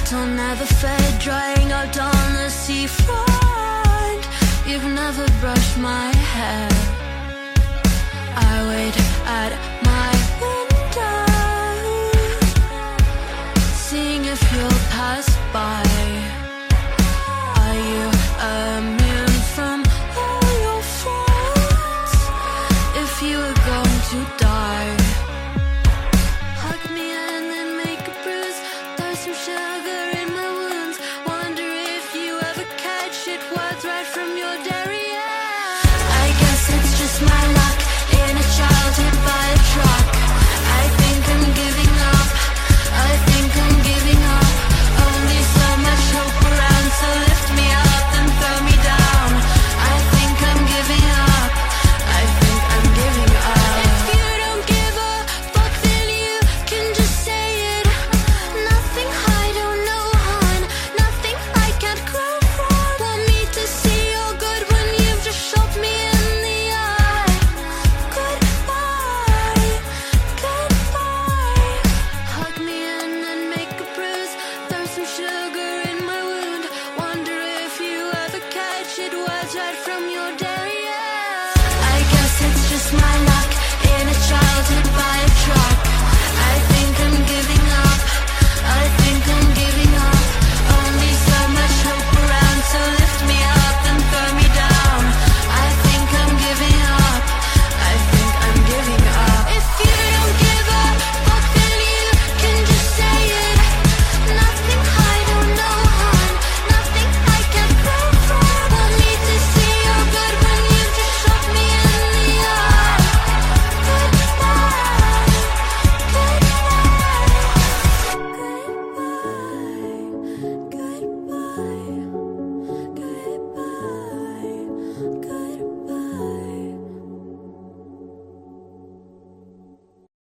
metal never fed, drying out on the seafront. You've never brushed my hair. I wait at my window, seeing if you'll pass by. Are you immune from all your faults? If you were going to die, hug me and then make a bruise. Throw some sugar in my wounds. Wonder if you ever catch it, words right from your derriere. I guess it's just my luck in a childhood body.